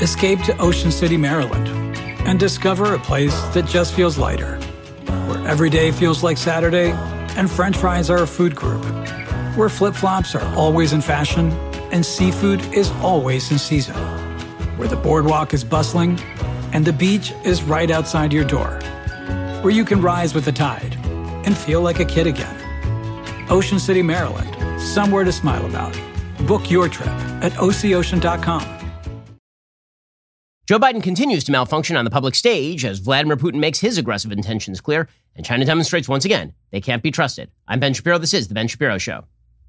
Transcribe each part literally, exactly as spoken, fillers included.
Escape to Ocean City, Maryland, and discover a place that just feels lighter, where every day feels like Saturday and French fries are a food group, where flip-flops are always in fashion and seafood is always in season, where the boardwalk is bustling and the beach is right outside your door, where you can rise with the tide and feel like a kid again. Ocean City, Maryland, somewhere to smile about. Book your trip at O C ocean dot com. Joe Biden continues to malfunction on the public stage as Vladimir Putin makes his aggressive intentions clear, and China demonstrates once again they can't be trusted. I'm Ben Shapiro. This is The Ben Shapiro Show.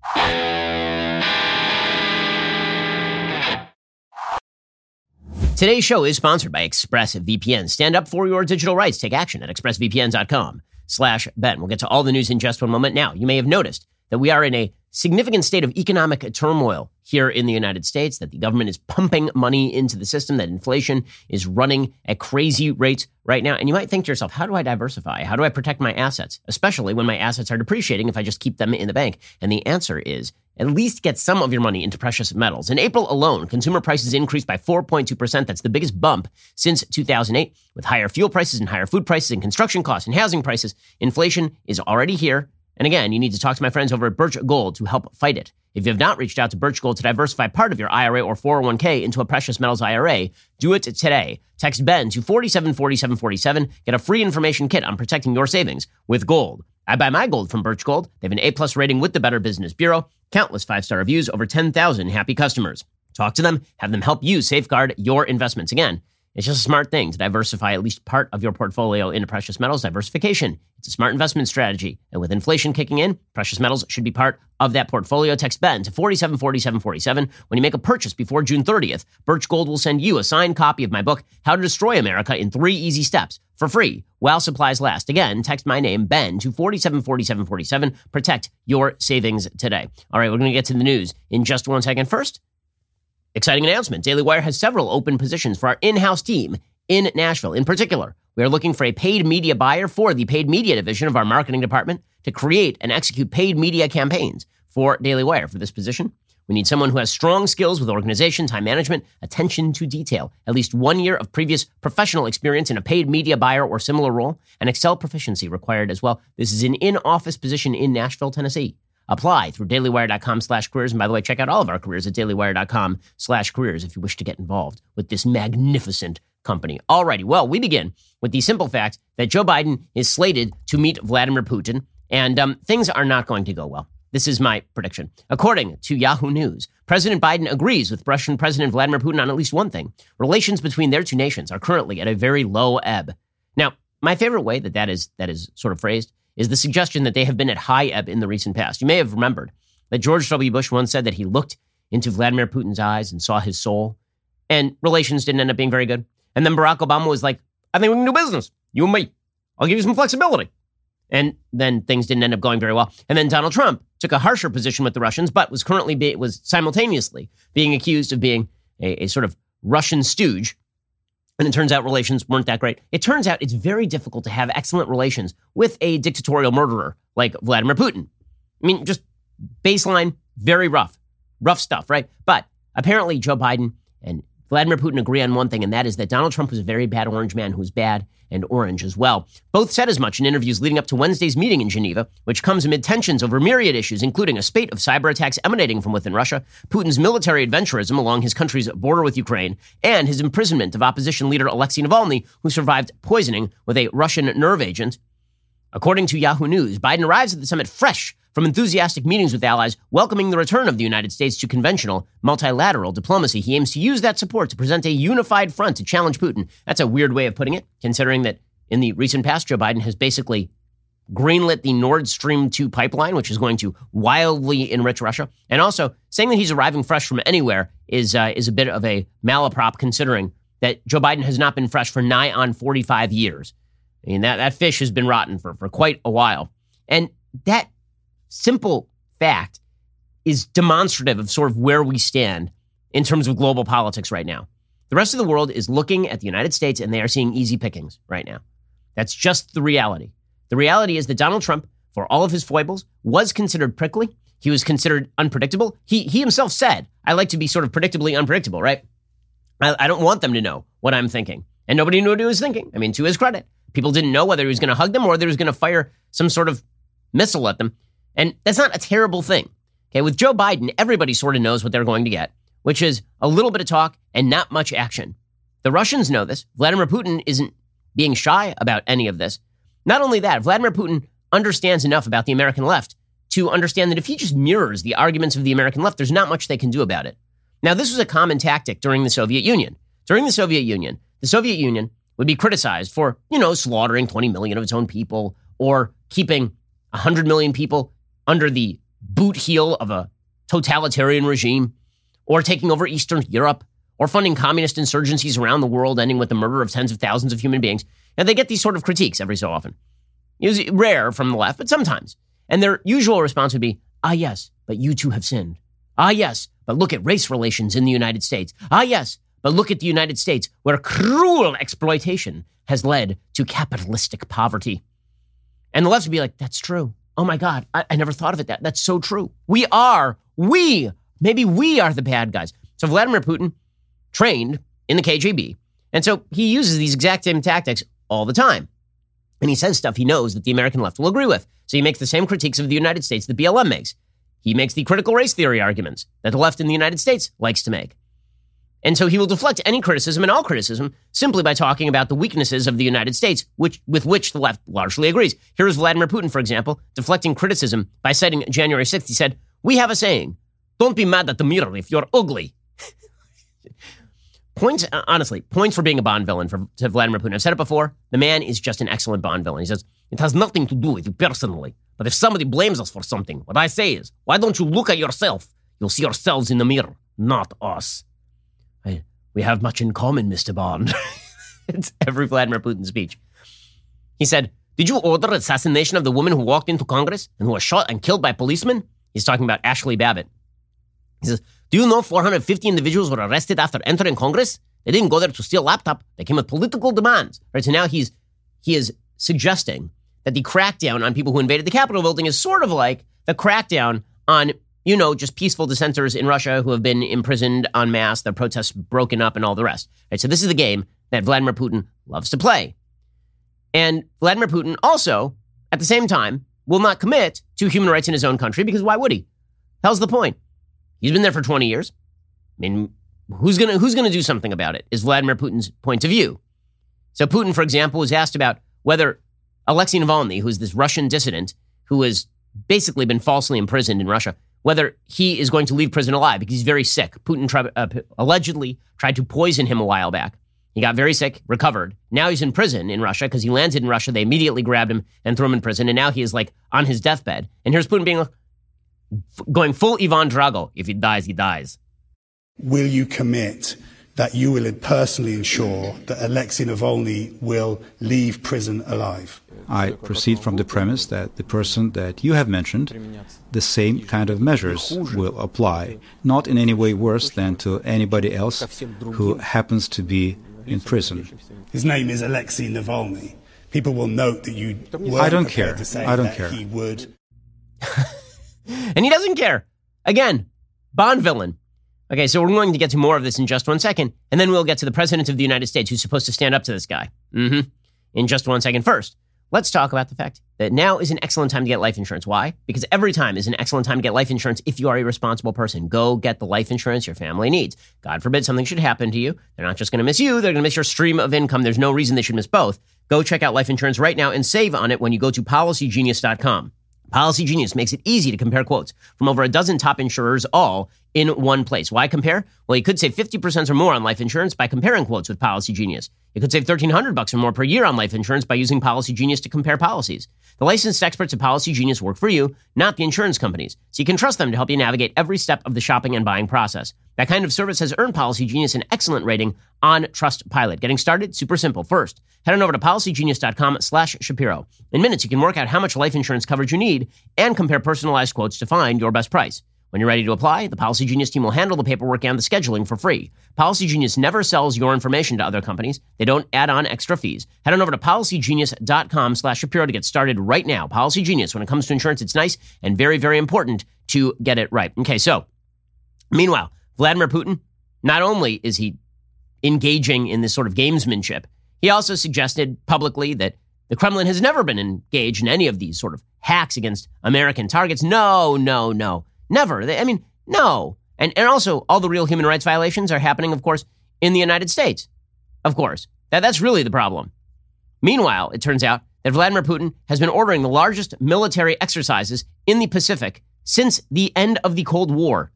Today's show is sponsored by ExpressVPN. Stand up for your digital rights. Take action at expressvpn.com slash Ben. We'll get to all the news in just one moment. Now, you may have noticed that we are in a significant state of economic turmoil here in the United States, that the government is pumping money into the system, that inflation is running at crazy rates right now. And you might think to yourself, how do I diversify? How do I protect my assets, especially when my assets are depreciating if I just keep them in the bank? And the answer is at least get some of your money into precious metals. In April alone, consumer prices increased by four point two percent. That's the biggest bump since two thousand eight. With higher fuel prices and higher food prices and construction costs and housing prices, inflation is already here. And again, you need to talk to my friends over at Birch Gold to help fight it. If you have not reached out to Birch Gold to diversify part of your I R A or four oh one k into a precious metals I R A, do it today. Text Ben to four seven four seven four seven. Get a free information kit on protecting your savings with gold. I buy my gold from Birch Gold. They have an A-plus rating with the Better Business Bureau, countless five-star reviews, over ten thousand happy customers. Talk to them, have them help you safeguard your investments. Again, it's just a smart thing to diversify at least part of your portfolio into precious metals. Diversification, it's a smart investment strategy. And with inflation kicking in, precious metals should be part of that portfolio. Text Ben to four seven four seven four seven. When you make a purchase before June thirtieth, Birch Gold will send you a signed copy of my book, How to Destroy America in Three Easy Steps, for free while supplies last. Again, text my name, Ben, to four seven four seven four seven. Protect your savings today. All right, we're going to get to the news in just one second. First, exciting announcement. Daily Wire has several open positions for our in-house team in Nashville. In particular, we are looking for a paid media buyer for the paid media division of our marketing department to create and execute paid media campaigns for Daily Wire. For this position, we need someone who has strong skills with organization, time management, attention to detail, at least one year of previous professional experience in a paid media buyer or similar role, and Excel proficiency required as well. This is an in-office position in Nashville, Tennessee. Apply through dailywire.com slash careers. And by the way, check out all of our careers at dailywire.com slash careers if you wish to get involved with this magnificent company. Alrighty, well, we begin with the simple fact that Joe Biden is slated to meet Vladimir Putin, and um, things are not going to go well. This is my prediction. According to Yahoo News, President Biden agrees with Russian President Vladimir Putin on at least one thing. Relations between their two nations are currently at a very low ebb. Now, my favorite way that that is, that is sort of phrased is the suggestion that they have been at high ebb in the recent past. You may have remembered that George W. Bush once said that he looked into Vladimir Putin's eyes and saw his soul, and relations didn't end up being very good. And then Barack Obama was like, I think we can do business, you and me. I'll give you some flexibility. And then things didn't end up going very well. And then Donald Trump took a harsher position with the Russians, but was currently be, was simultaneously being accused of being a, a sort of Russian stooge. And it turns out relations weren't that great. It turns out it's very difficult to have excellent relations with a dictatorial murderer like Vladimir Putin. I mean, just baseline, very rough. Rough stuff, right? But apparently Joe Biden and Vladimir Putin agree on one thing, and that is that Donald Trump was a very bad orange man who was bad and orange as well. Both said as much in interviews leading up to Wednesday's meeting in Geneva, which comes amid tensions over myriad issues, including a spate of cyber attacks emanating from within Russia, Putin's military adventurism along his country's border with Ukraine, and his imprisonment of opposition leader Alexei Navalny, who survived poisoning with a Russian nerve agent. According to Yahoo News, Biden arrives at the summit fresh from enthusiastic meetings with allies, welcoming the return of the United States to conventional multilateral diplomacy. He aims to use that support to present a unified front to challenge Putin. That's a weird way of putting it, considering that in the recent past, Joe Biden has basically greenlit the Nord Stream two pipeline, which is going to wildly enrich Russia. And also, saying that he's arriving fresh from anywhere is uh, is a bit of a malaprop, considering that Joe Biden has not been fresh for nigh on forty-five years. I mean, that, that fish has been rotten for, for quite a while. And that simple fact is demonstrative of sort of where we stand in terms of global politics right now. The rest of the world is looking at the United States and they are seeing easy pickings right now. That's just the reality. The reality is that Donald Trump, for all of his foibles, was considered prickly. He was considered unpredictable. He he himself said, I like to be sort of predictably unpredictable, right? I, I don't want them to know what I'm thinking. And nobody knew what he was thinking. I mean, to his credit, people didn't know whether he was going to hug them or whether he was going to fire some sort of missile at them. And that's not a terrible thing. Okay, with Joe Biden, everybody sort of knows what they're going to get, which is a little bit of talk and not much action. The Russians know this. Vladimir Putin isn't being shy about any of this. Not only that, Vladimir Putin understands enough about the American left to understand that if he just mirrors the arguments of the American left, there's not much they can do about it. Now, this was a common tactic during the Soviet Union. During the Soviet Union, the Soviet Union would be criticized for, you know, slaughtering twenty million of its own people or keeping one hundred million people under the boot heel of a totalitarian regime, or taking over Eastern Europe, or funding communist insurgencies around the world, ending with the murder of tens of thousands of human beings. And they get these sort of critiques every so often. It's rare from the left, but sometimes. And their usual response would be, ah, yes, but you too have sinned. Ah, yes, but look at race relations in the United States. Ah, yes, but look at the United States, where cruel exploitation has led to capitalistic poverty. And the left would be like, that's true. Oh my God, I, I never thought of it. That That's so true. We are, we, maybe we are the bad guys. So Vladimir Putin trained in the K G B. And so he uses these exact same tactics all the time. And he says stuff he knows that the American left will agree with. So he makes the same critiques of the United States that B L M makes. He makes the critical race theory arguments that the left in the United States likes to make. And so he will deflect any criticism and all criticism simply by talking about the weaknesses of the United States, which with which the left largely agrees. Here is Vladimir Putin, for example, deflecting criticism by citing January sixth. He said, we have a saying, don't be mad at the mirror if you're ugly. Points, honestly, points for being a Bond villain for, to Vladimir Putin. I've said it before. The man is just an excellent Bond villain. He says, it has nothing to do with you personally. But if somebody blames us for something, what I say is, why don't you look at yourself? You'll see yourselves in the mirror, not us. I, we have much in common, Mister Bond. It's every Vladimir Putin speech. He said, did you order assassination of the woman who walked into Congress and who was shot and killed by policemen? He's talking about Ashley Babbitt. He says, do you know four hundred fifty individuals were arrested after entering Congress? They didn't go there to steal a laptop. They came with political demands. Right, so now he's he is suggesting that the crackdown on people who invaded the Capitol building is sort of like the crackdown on, you know, just peaceful dissenters in Russia who have been imprisoned en masse, their protests broken up, and all the rest. Right, so this is the game that Vladimir Putin loves to play. And Vladimir Putin also, at the same time, will not commit to human rights in his own country, because why would he? Hell's the point. He's been there for twenty years. I mean, who's gonna who's gonna do something about it is Vladimir Putin's point of view. So Putin, for example, was asked about whether Alexei Navalny, who is this Russian dissident who has basically been falsely imprisoned in Russia, whether he is going to leave prison alive because he's very sick. Putin tri- uh, allegedly tried to poison him a while back. He got very sick, recovered. Now he's in prison in Russia because he landed in Russia. They immediately grabbed him and threw him in prison. And now he is like on his deathbed. And here's Putin being like, going full Ivan Drago. If he dies, he dies. Will you commit that you will personally ensure that Alexei Navalny will leave prison alive? I proceed from the premise that the person that you have mentioned, the same kind of measures will apply, not in any way worse than to anybody else who happens to be in prison. His name is Alexei Navalny. People will note that you weren't I don't care. To say I don't that care. He would. And he doesn't care. Again, Bond villain. Okay, so we're going to get to more of this in just one second, and then we'll get to the President of the United States, who's supposed to stand up to this guy. Mm-hmm. In just one second. First, let's talk about the fact that now is an excellent time to get life insurance. Why? Because every time is an excellent time to get life insurance if you are a responsible person. Go get the life insurance your family needs. God forbid something should happen to you. They're not just going to miss you. They're going to miss your stream of income. There's no reason they should miss both. Go check out life insurance right now and save on it when you go to policy genius dot com. Policy Genius makes it easy to compare quotes from over a dozen top insurers, all in one place. Why compare? Well, you could save fifty percent or more on life insurance by comparing quotes with Policy Genius. You could save thirteen hundred bucks or more per year on life insurance by using Policy Genius to compare policies. The licensed experts at Policy Genius work for you, not the insurance companies, so you can trust them to help you navigate every step of the shopping and buying process. That kind of service has earned Policy Genius an excellent rating on Trustpilot. Getting started? Super simple. First, head on over to policy genius dot com slash Shapiro. In minutes, you can work out how much life insurance coverage you need and compare personalized quotes to find your best price. When you're ready to apply, the Policy Genius team will handle the paperwork and the scheduling for free. Policy Genius never sells your information to other companies. They don't add on extra fees. Head on over to policy genius dot com slash Shapiro to get started right now. Policy Genius, when it comes to insurance, it's nice and very, very important to get it right. Okay, so meanwhile, Vladimir Putin, not only is he engaging in this sort of gamesmanship. He also suggested publicly that the Kremlin has never been engaged in any of these sort of hacks against American targets. No, no, no, never. They, I mean, no. And, and also, all the real human rights violations are happening, of course, in the United States. Of course. That, that's really the problem. Meanwhile, it turns out that Vladimir Putin has been ordering the largest military exercises in the Pacific since the end of the Cold War.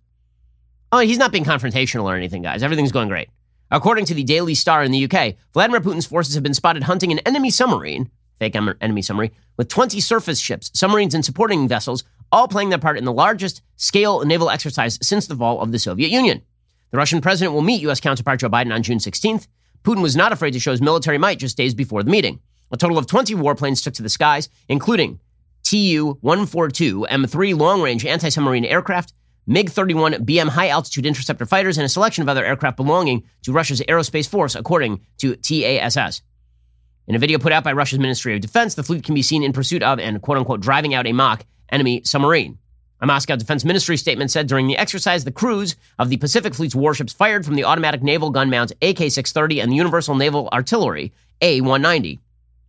Oh, he's not being confrontational or anything, guys. Everything's going great. According to the Daily Star in the U K, Vladimir Putin's forces have been spotted hunting an enemy submarine, fake enemy submarine, with twenty surface ships, submarines, and supporting vessels, all playing their part in the largest scale naval exercise since the fall of the Soviet Union. The Russian president will meet U S counterpart Joe Biden on June sixteenth. Putin was not afraid to show his military might just days before the meeting. A total of twenty warplanes took to the skies, including T U one forty-two M three long-range anti-submarine aircraft, MiG thirty-one B M high-altitude interceptor fighters, and a selection of other aircraft belonging to Russia's Aerospace Force, according to T A S S. In a video put out by Russia's Ministry of Defense, the fleet can be seen in pursuit of and, quote-unquote, driving out a mock enemy submarine. A Moscow Defense Ministry statement said during the exercise, the crews of the Pacific Fleet's warships fired from the automatic naval gun mounts A K six thirty and the Universal Naval Artillery A one ninety.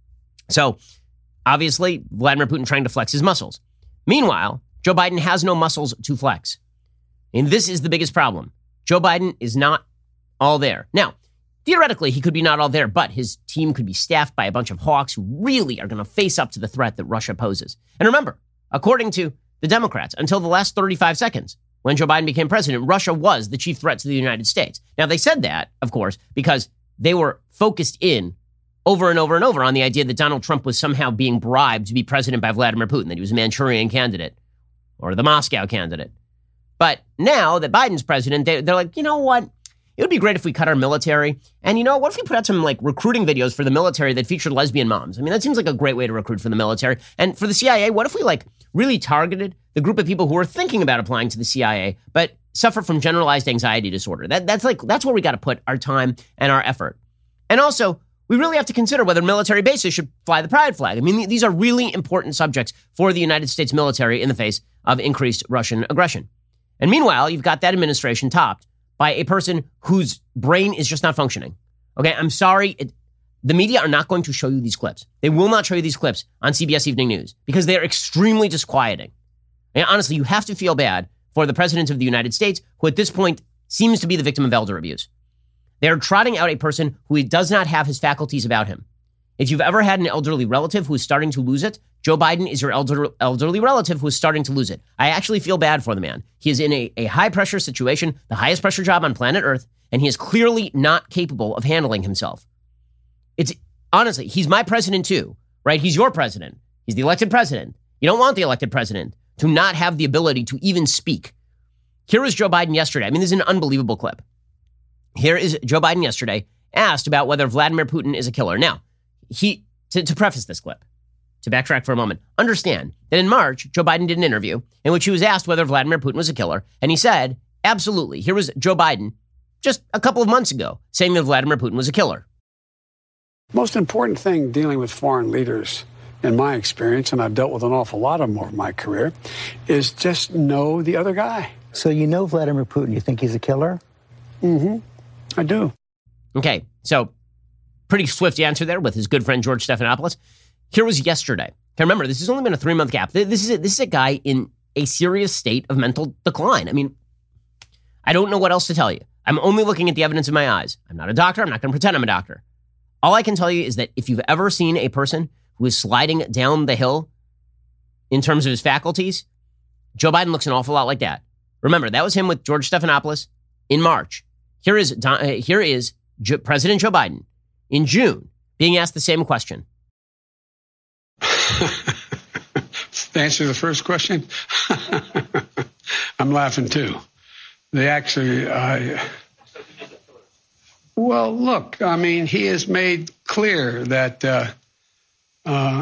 So, obviously, Vladimir Putin trying to flex his muscles. Meanwhile, Joe Biden has no muscles to flex. And this is the biggest problem. Joe Biden is not all there. Now, theoretically, he could be not all there, but his team could be staffed by a bunch of hawks who really are going to face up to the threat that Russia poses. And remember, according to the Democrats, until the last thirty-five seconds, when Joe Biden became president, Russia was the chief threat to the United States. Now, they said that, of course, because they were focused in over and over and over on the idea that Donald Trump was somehow being bribed to be president by Vladimir Putin, that he was a Manchurian candidate or the Moscow candidate. But now that Biden's president, they, they're like, you know what? It would be great if we cut our military. And you know, what if we put out some like recruiting videos for the military that featured lesbian moms? I mean, that seems like a great way to recruit for the military. And for the C I A, what if we like really targeted the group of people who are thinking about applying to the C I A, but suffer from generalized anxiety disorder? That, that's like, that's where we got to put our time and our effort. And also, we really have to consider whether military bases should fly the pride flag. I mean, these are really important subjects for the United States military in the face of increased Russian aggression. And meanwhile, you've got that administration topped by a person whose brain is just not functioning. Okay, I'm sorry. It, the media are not going to show you these clips. They will not show you these clips on C B S Evening News because they are extremely disquieting. And honestly, you have to feel bad for the president of the United States, who at this point seems to be the victim of elder abuse. They're trotting out a person who does not have his faculties about him. If you've ever had an elderly relative who is starting to lose it, Joe Biden is your elder, elderly relative who is starting to lose it. I actually feel bad for the man. He is in a, a high-pressure situation, the highest pressure job on planet Earth, and he is clearly not capable of handling himself. It's honestly, he's my president too, right? He's your president. He's the elected president. You don't want the elected president to not have the ability to even speak. Here was Joe Biden yesterday. I mean, this is an unbelievable clip. Here is Joe Biden yesterday asked about whether Vladimir Putin is a killer. Now, he to, to preface this clip, to backtrack for a moment, understand that in March, Joe Biden did an interview in which he was asked whether Vladimir Putin was a killer, and he said, absolutely. Here was Joe Biden just a couple of months ago saying that Vladimir Putin was a killer. Most important thing dealing with foreign leaders, in my experience, and I've dealt with an awful lot of them over my career, is just know the other guy. So you know Vladimir Putin. You think he's a killer? Mm-hmm. I do. Okay, so pretty swift answer there with his good friend George Stephanopoulos. Here was yesterday. Okay, remember, this has only been a three-month gap. This is a, this is a guy in a serious state of mental decline. I mean, I don't know what else to tell you. I'm only looking at the evidence in my eyes. I'm not a doctor. I'm not going to pretend I'm a doctor. All I can tell you is that if you've ever seen a person who is sliding down the hill in terms of his faculties, Joe Biden looks an awful lot like that. Remember, that was him with George Stephanopoulos in March. Here is Don, uh, here is Joe, President Joe Biden in June being asked the same question. To answer the first question, I'm laughing too. They actually, uh, well, look, I mean, he has made clear that uh, uh,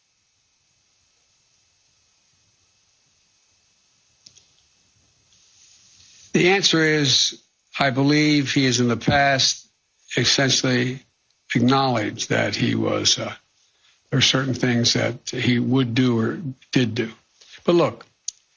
the answer is, I believe he has in the past essentially acknowledged that he was, uh, there are certain things that he would do or did do. But look,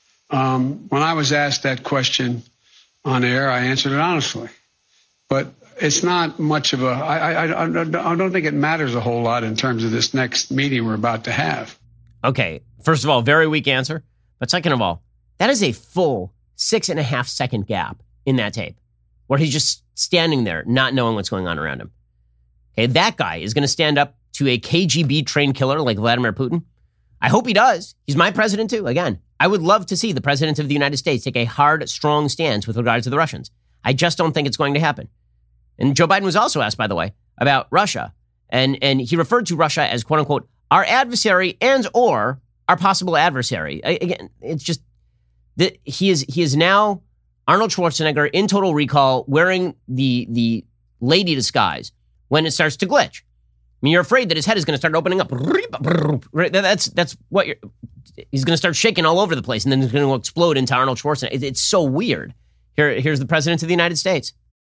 um, when I was asked that question on air, I answered it honestly. But it's not much of a, I, I, I don't think it matters a whole lot in terms of this next meeting we're about to have. Okay, first of all, very weak answer. But second of all, that is a full six and a half second gap in that tape where he's just standing there, not knowing what's going on around him. Okay, that guy is going to stand up to a K G B trained killer like Vladimir Putin. I hope he does. He's my president too. Again, I would love to see the president of the United States take a hard, strong stance with regards to the Russians. I just don't think it's going to happen. And Joe Biden was also asked, by the way, about Russia. And, and he referred to Russia as, quote unquote, our adversary and or our possible adversary. I, again, it's just that he is he is now Arnold Schwarzenegger in Total Recall wearing the, the lady disguise when it starts to glitch. I mean, you're afraid that his head is going to start opening up. That's that's what you're, he's going to start shaking all over the place, and then it's going to explode into Arnold Schwarzenegger. It's so weird. Here, here's the president of the United States.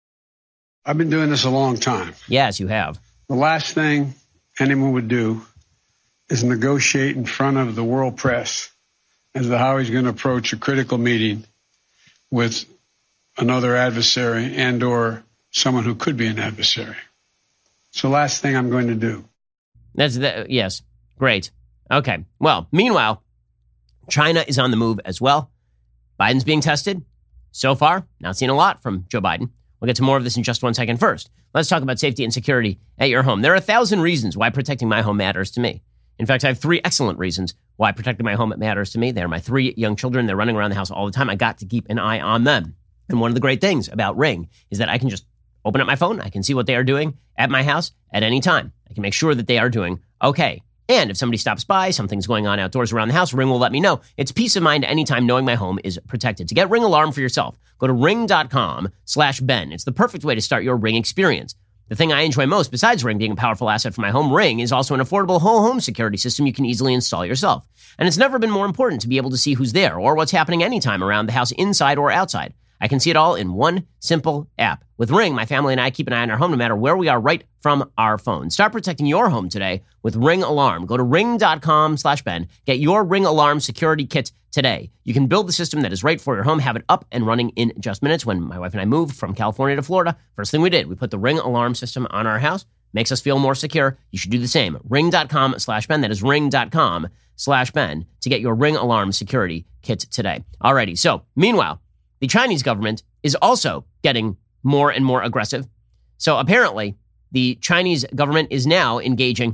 I've been doing this a long time. Yes, you have. The last thing anyone would do is negotiate in front of the world press as to how he's going to approach a critical meeting with another adversary and or someone who could be an adversary. It's the last thing I'm going to do. That's the, yes. Great. Okay. Well, meanwhile, China is on the move as well. Biden's being tested. So far, not seen a lot from Joe Biden. We'll get to more of this in just one second. First, let's talk about safety and security at your home. There are a thousand reasons why protecting my home matters to me. In fact, I have three excellent reasons why protecting my home matters to me. They're my three young children. They're running around the house all the time. I got to keep an eye on them. And one of the great things about Ring is that I can just open up my phone. I can see what they are doing at my house at any time. I can make sure that they are doing okay. And if somebody stops by, something's going on outdoors around the house, Ring will let me know. It's peace of mind anytime knowing my home is protected. To get Ring Alarm for yourself, go to ring.com slash Ben. It's the perfect way to start your Ring experience. The thing I enjoy most, besides Ring being a powerful asset for my home, Ring is also an affordable whole home security system you can easily install yourself. And it's never been more important to be able to see who's there or what's happening anytime around the house, inside or outside. I can see it all in one simple app. With Ring, my family and I keep an eye on our home no matter where we are right from our phone. Start protecting your home today with Ring Alarm. Go to ring.com slash Ben. Get your Ring Alarm security kit today. You can build the system that is right for your home, have it up and running in just minutes. When my wife and I moved from California to Florida, first thing we did, we put the Ring Alarm system on our house. Makes us feel more secure. You should do the same. Ring.com slash Ben. That is ring.com slash Ben to get your Ring Alarm security kit today. Alrighty, so meanwhile, the Chinese government is also getting more and more aggressive. So apparently, the Chinese government is now engaging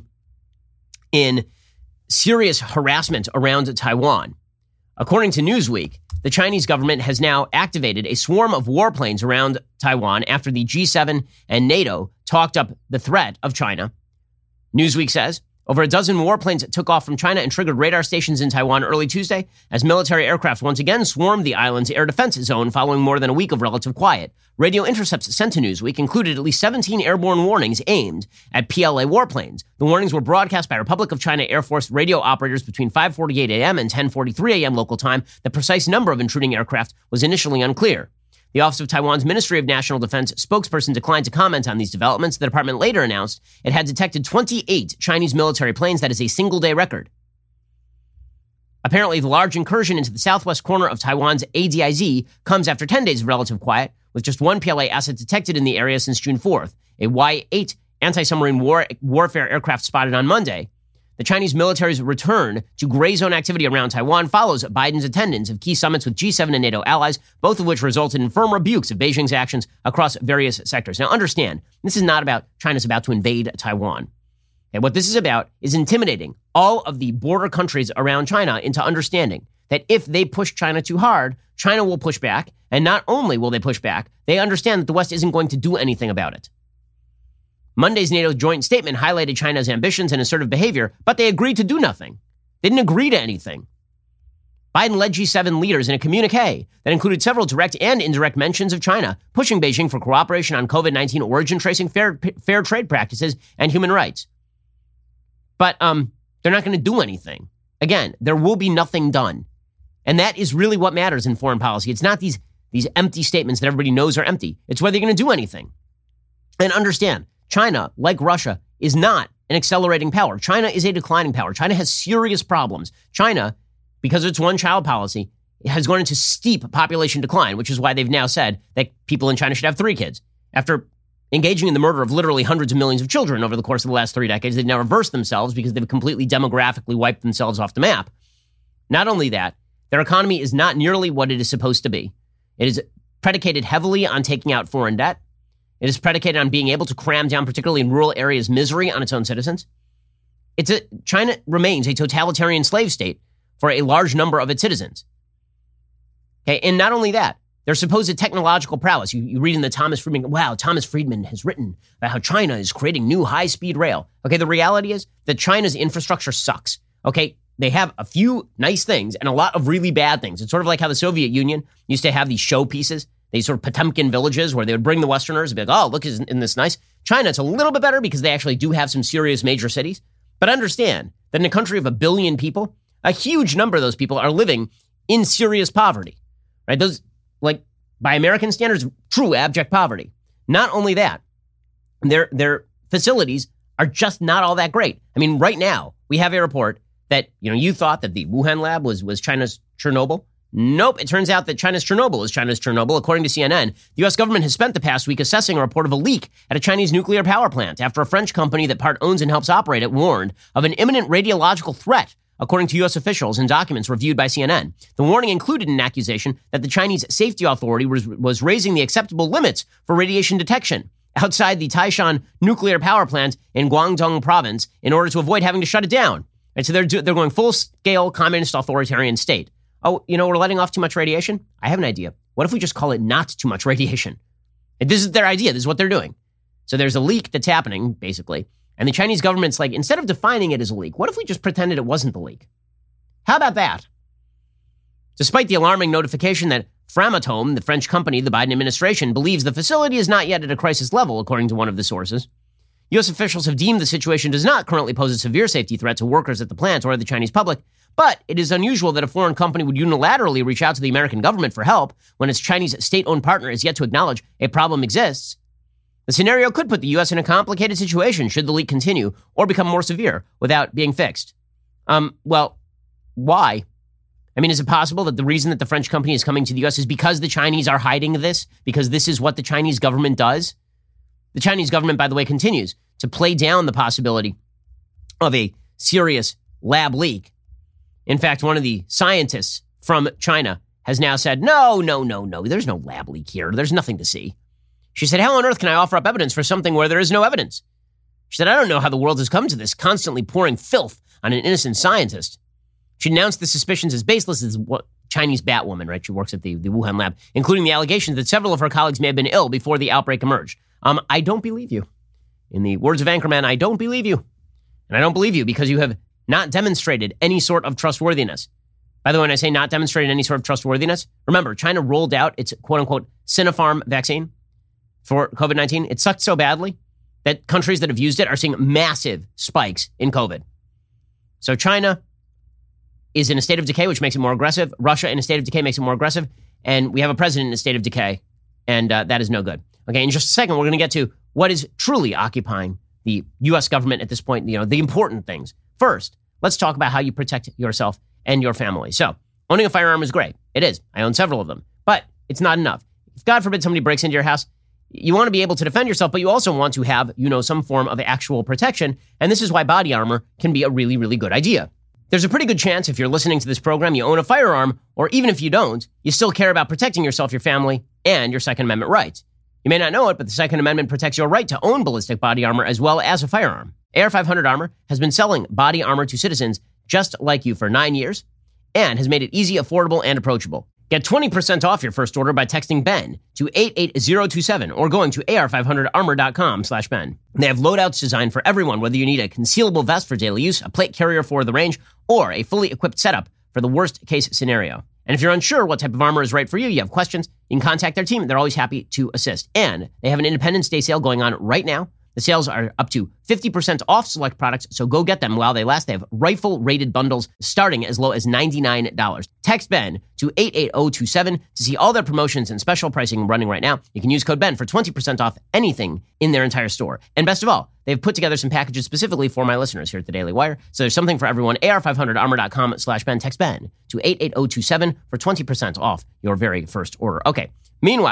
in serious harassment around Taiwan. According to Newsweek, the Chinese government has now activated a swarm of warplanes around Taiwan after the G seven and NATO talked up the threat of China. Newsweek says, over a dozen warplanes took off from China and triggered radar stations in Taiwan early Tuesday as military aircraft once again swarmed the island's air defense zone following more than a week of relative quiet. Radio intercepts sent to Newsweek included at least seventeen airborne warnings aimed at P L A warplanes. The warnings were broadcast by Republic of China Air Force radio operators between five forty-eight a.m. and ten forty-three a.m. local time. The precise number of intruding aircraft was initially unclear. The Office of Taiwan's Ministry of National Defense spokesperson declined to comment on these developments. The department later announced it had detected twenty-eight Chinese military planes. That is a single-day record. Apparently, the large incursion into the southwest corner of Taiwan's A D I Z comes after ten days of relative quiet, with just one P L A asset detected in the area since June fourth, a Y eight anti-submarine war- warfare aircraft spotted on Monday. The Chinese military's return to gray zone activity around Taiwan follows Biden's attendance of key summits with G seven and NATO allies, both of which resulted in firm rebukes of Beijing's actions across various sectors. Now, understand, this is not about China's about to invade Taiwan. Okay, what this is about is intimidating all of the border countries around China into understanding that if they push China too hard, China will push back. And not only will they push back, they understand that the West isn't going to do anything about it. Monday's NATO joint statement highlighted China's ambitions and assertive behavior, but they agreed to do nothing. They didn't agree to anything. Biden led G seven leaders in a communique that included several direct and indirect mentions of China, pushing Beijing for cooperation on COVID nineteen origin tracing, fair, fair trade practices, and human rights. But um, they're not going to do anything. Again, there will be nothing done. And that is really what matters in foreign policy. It's not these, these empty statements that everybody knows are empty. It's whether you're going to do anything. And understand, China, like Russia, is not an accelerating power. China is a declining power. China has serious problems. China, because of its one-child policy, has gone into steep population decline, which is why they've now said that people in China should have three kids. After engaging in the murder of literally hundreds of millions of children over the course of the last three decades. They've now reversed themselves because they've completely demographically wiped themselves off the map. Not only that, their economy is not nearly what it is supposed to be. It is predicated heavily on taking out foreign debt. It is predicated on being able to cram down, particularly in rural areas, misery on its own citizens. It's a, China remains a totalitarian slave state for a large number of its citizens. Okay, and not only that, their supposed technological prowess. You, you read in the Thomas Friedman, wow, Thomas Friedman has written about how China is creating new high-speed rail. Okay, the reality is that China's infrastructure sucks. Okay, they have a few nice things and a lot of really bad things. It's sort of like how the Soviet Union used to have these showpieces, these sort of Potemkin villages where they would bring the Westerners and be like, oh, look, isn't this nice? China, it's a little bit better because they actually do have some serious major cities. But understand that in a country of a billion people, a huge number of those people are living in serious poverty, right? Those, like, by American standards, true abject poverty. Not only that, their their facilities are just not all that great. I mean, right now, we have a report that, you know, you thought that the Wuhan lab was, was China's Chernobyl. Nope. It turns out that China's Chernobyl is China's Chernobyl. According to C N N, the U S government has spent the past week assessing a report of a leak at a Chinese nuclear power plant after a French company that part owns and helps operate it warned of an imminent radiological threat, according to U S officials in documents reviewed by C N N. The warning included an accusation that the Chinese Safety Authority was, was raising the acceptable limits for radiation detection outside the Taishan nuclear power plant in Guangdong province in order to avoid having to shut it down. And so they're, do, they're going full-scale communist authoritarian state. Oh, you know, we're letting off too much radiation? I have an idea. What if we just call it not too much radiation? And this is their idea. This is what they're doing. So there's a leak that's happening, basically. And the Chinese government's like, instead of defining it as a leak, what if we just pretended it wasn't the leak? How about that? Despite the alarming notification that Framatome, the French company, the Biden administration, believes the facility is not yet at a crisis level, according to one of the sources, U S officials have deemed the situation does not currently pose a severe safety threat to workers at the plant or the Chinese public, but it is unusual that a foreign company would unilaterally reach out to the American government for help when its Chinese state-owned partner is yet to acknowledge a problem exists. The scenario could put the U S in a complicated situation should the leak continue or become more severe without being fixed. Um, well, why? I mean, is it possible that the reason that the French company is coming to the U S is because the Chinese are hiding this? Because this is what the Chinese government does? The Chinese government, by the way, continues to play down the possibility of a serious lab leak. In fact, one of the scientists from China has now said, no, no, no, no, there's no lab leak here. There's nothing to see. She said, how on earth can I offer up evidence for something where there is no evidence? She said, I don't know how the world has come to this, constantly pouring filth on an innocent scientist. She denounced the suspicions as baseless as what Chinese Batwoman, right? She works at the, the Wuhan lab, including the allegations that several of her colleagues may have been ill before the outbreak emerged. Um, I don't believe you. In the words of Anchorman, I don't believe you. And I don't believe you because you have not demonstrated any sort of trustworthiness. By the way, when I say not demonstrated any sort of trustworthiness, remember, China rolled out its quote-unquote Sinopharm vaccine for COVID nineteen. It sucked so badly that countries that have used it are seeing massive spikes in COVID. So China is in a state of decay, which makes it more aggressive. Russia in a state of decay makes it more aggressive. And we have a president in a state of decay, and uh, that is no good. Okay, in just a second, we're going to get to what is truly occupying the U S government at this point, you know, the important things. First, let's talk about how you protect yourself and your family. So, owning a firearm is great. It is. I own several of them. But it's not enough. If, God forbid, somebody breaks into your house, you want to be able to defend yourself, but you also want to have, you know, some form of actual protection. And this is why body armor can be a really, really good idea. There's a pretty good chance if you're listening to this program, you own a firearm, or even if you don't, you still care about protecting yourself, your family, and your Second Amendment rights. You may not know it, but the Second Amendment protects your right to own ballistic body armor as well as a firearm. A R five hundred Armor has been selling body armor to citizens just like you for nine years and has made it easy, affordable, and approachable. Get twenty percent off your first order by texting Ben to eight eight zero two seven or going to A R five hundred armor dot com slash Ben. They have loadouts designed for everyone, whether you need a concealable vest for daily use, a plate carrier for the range, or a fully equipped setup for the worst case scenario. And if you're unsure what type of armor is right for you, you have questions, you can contact their team. They're always happy to assist. And they have an Independence Day sale going on right now. The sales are up to fifty percent off select products, so go get them while they last. They have rifle-rated bundles starting as low as ninety-nine dollars. Text Ben to eight eight zero two seven to see all their promotions and special pricing running right now. You can use code Ben for twenty percent off anything in their entire store. And best of all, they've put together some packages specifically for my listeners here at the Daily Wire. So there's something for everyone. A R five hundred armor dot com slash Ben. Text Ben to eight eight zero two seven for twenty percent off your very first order. Okay, meanwhile,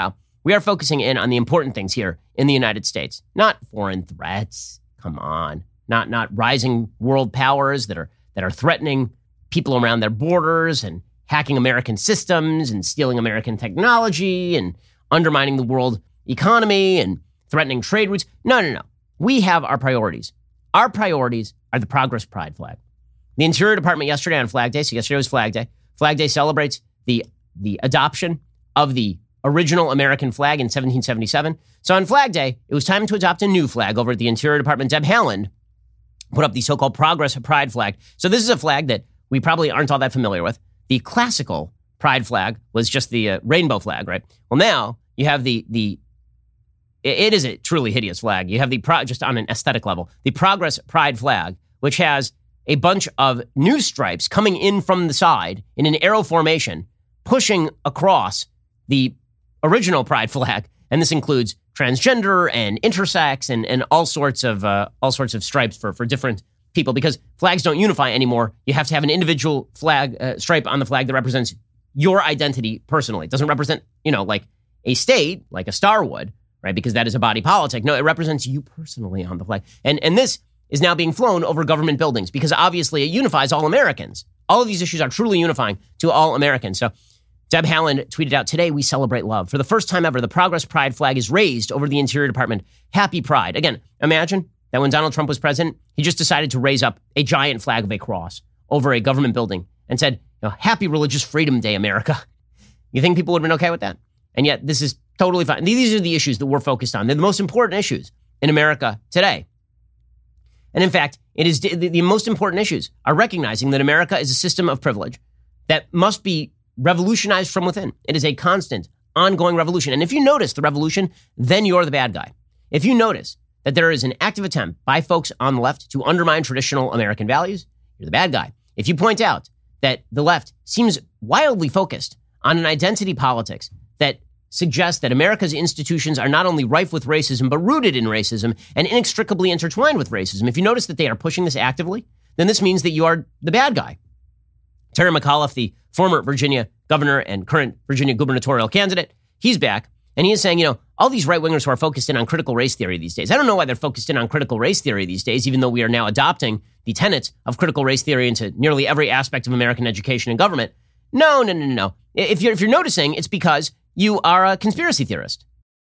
We are focusing in on the important things here in the United States, not foreign threats. Come on, not not rising world powers that are that are threatening people around their borders and hacking American systems and stealing American technology and undermining the world economy and threatening trade routes. No, no, no. We have our priorities. Our priorities are the Progress Pride flag. The Interior Department yesterday on Flag Day, so yesterday was Flag Day. Flag Day celebrates the, the adoption of the original American flag in seventeen seventy-seven. So on Flag Day, it was time to adopt a new flag over at the Interior Department. Deb Haaland put up the so-called Progress Pride flag. So this is a flag that we probably aren't all that familiar with. The classical Pride flag was just the uh, rainbow flag, right? Well, now you have the the it is a truly hideous flag. You have the, pro, just on an aesthetic level, the Progress Pride flag, which has a bunch of new stripes coming in from the side in an arrow formation, pushing across the original Pride flag. And this includes transgender and intersex and, and all sorts of uh, all sorts of stripes for, for different people, because flags don't unify anymore. You have to have an individual flag uh, stripe on the flag that represents your identity personally. It doesn't represent, you know, like a state, like a star would, right? Because that is a body politic. No, it represents you personally on the flag. And and this is now being flown over government buildings because obviously it unifies all Americans. All of these issues are truly unifying to all Americans. So Deb Haaland tweeted out, "Today we celebrate love. For the first time ever, the Progress Pride flag is raised over the Interior Department. Happy Pride." Again, imagine that when Donald Trump was president, he just decided to raise up a giant flag of a cross over a government building and said, you know, "Happy Religious Freedom Day, America." You think people would have been okay with that? And yet this is totally fine. These are the issues that we're focused on. They're the most important issues in America today. And in fact, it is the, the most important issues are recognizing that America is a system of privilege that must be revolutionized from within. It is a constant, ongoing revolution. And if you notice the revolution, then you're the bad guy. If you notice that there is an active attempt by folks on the left to undermine traditional American values, you're the bad guy. If you point out that the left seems wildly focused on an identity politics that suggests that America's institutions are not only rife with racism, but rooted in racism and inextricably intertwined with racism, if you notice that they are pushing this actively, then this means that you are the bad guy. Terry McAuliffe, the former Virginia governor and current Virginia gubernatorial candidate, he's back. And he is saying, you know, all these right-wingers who are focused in on critical race theory these days, I don't know why they're focused in on critical race theory these days, even though we are now adopting the tenets of critical race theory into nearly every aspect of American education and government. No, no, no, no, no. If you're, if you're noticing, it's because you are a conspiracy theorist.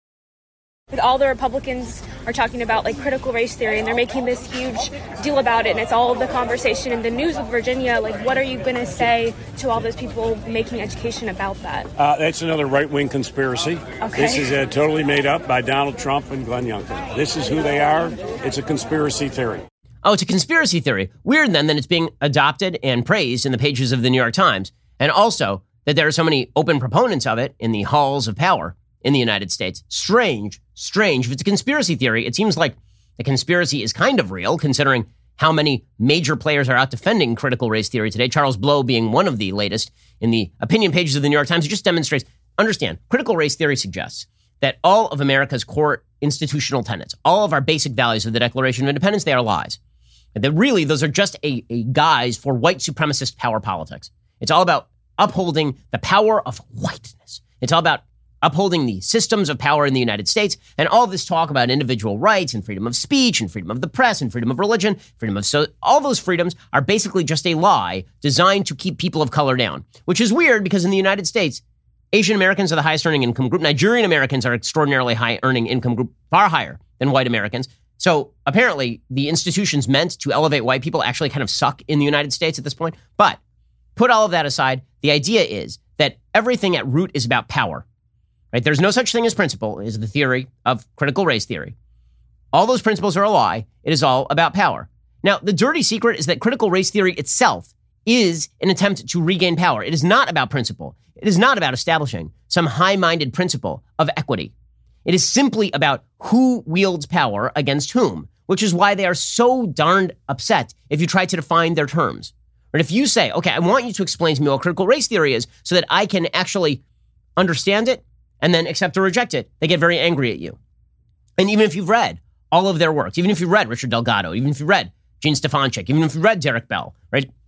All the Republicans are talking about like critical race theory, and they're making this huge deal about it, and it's all the conversation in the news with Virginia. Like, what are you going to say to all those people making education about that? Uh, that's another right-wing conspiracy. Okay. This is uh, totally made up by Donald Trump and Glenn Youngkin. This is who they are. It's a conspiracy theory. Oh, it's a conspiracy theory. Weird, then, that it's being adopted and praised in the pages of the New York Times, and also that there are so many open proponents of it in the halls of power in the United States. Strange, strange. If it's a conspiracy theory, it seems like the conspiracy is kind of real, considering how many major players are out defending critical race theory today, Charles Blow being one of the latest in the opinion pages of the New York Times. It just demonstrates, understand, critical race theory suggests that all of America's core institutional tenets, all of our basic values of the Declaration of Independence, they are lies. And that really, those are just a, a guise for white supremacist power politics. It's all about upholding the power of whiteness. It's all about upholding the systems of power in the United States, and all this talk about individual rights and freedom of speech and freedom of the press and freedom of religion, freedom of so all those freedoms are basically just a lie designed to keep people of color down, which is weird because in the United States, Asian Americans are the highest earning income group. Nigerian Americans are extraordinarily high earning income group, far higher than white Americans. So apparently the institutions meant to elevate white people actually kind of suck in the United States at this point. But put all of that aside, the idea is that everything at root is about power. Right? There's no such thing as principle, is the theory of critical race theory. All those principles are a lie. It is all about power. Now, the dirty secret is that critical race theory itself is an attempt to regain power. It is not about principle. It is not about establishing some high-minded principle of equity. It is simply about who wields power against whom, which is why they are so darned upset if you try to define their terms. But if you say, okay, I want you to explain to me what critical race theory is so that I can actually understand it, and then accept or reject it, they get very angry at you. And even if you've read all of their works, even if you've read Richard Delgado, even if you read Gene Stefancic, even if you read Derek Bell, right?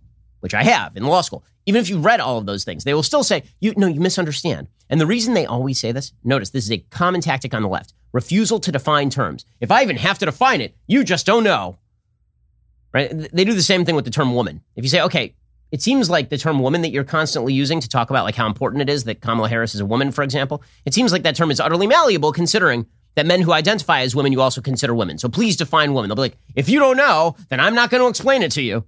which I have in law school, even if you read all of those things, they will still say, you no, you misunderstand. And the reason they always say this, notice this is a common tactic on the left, refusal to define terms. If I even have to define it, you just don't know. Right? They do the same thing with the term woman. If you say, okay, it seems like the term woman that you're constantly using to talk about like how important it is that Kamala Harris is a woman, for example, it seems like that term is utterly malleable considering that men who identify as women, you also consider women. So please define women. They'll be like, if you don't know, then I'm not going to explain it to you.